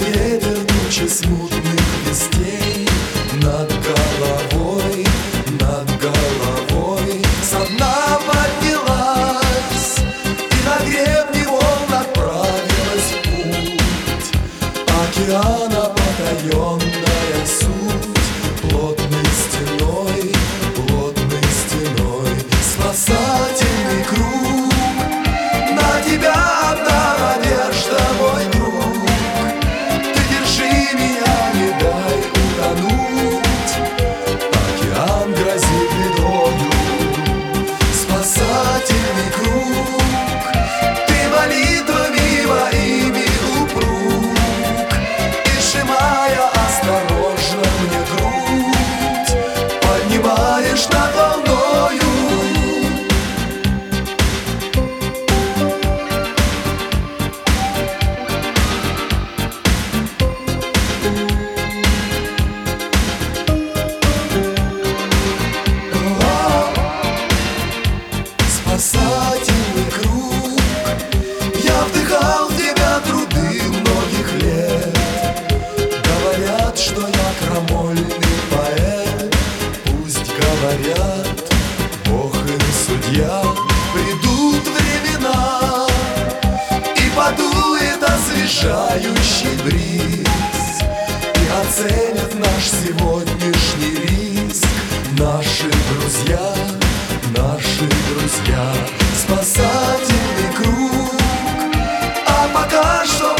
ветер тучи смутных вестей над головой, со дна поднялась и на гребне волн отправилась в путь. Океана потаенная суть плотной стеной, спасательный круг. На тебя одна надежда, мой друг, ты держи меня, не дай утонуть. Океан грозит бедою, спасательный круг, ты молитвами моими упруг, и сжимая осторожно мне грудь, поднимаешь над волною. Спасательный круг, я вдыхал в тебя труды многих лет. Говорят, что я крамольный поэт, пусть говорят, Бог и судья. Придут времена, и подует освежающий бриз, и оценят наш сегодняшний риск наши друзья. Спасательный круг, а пока что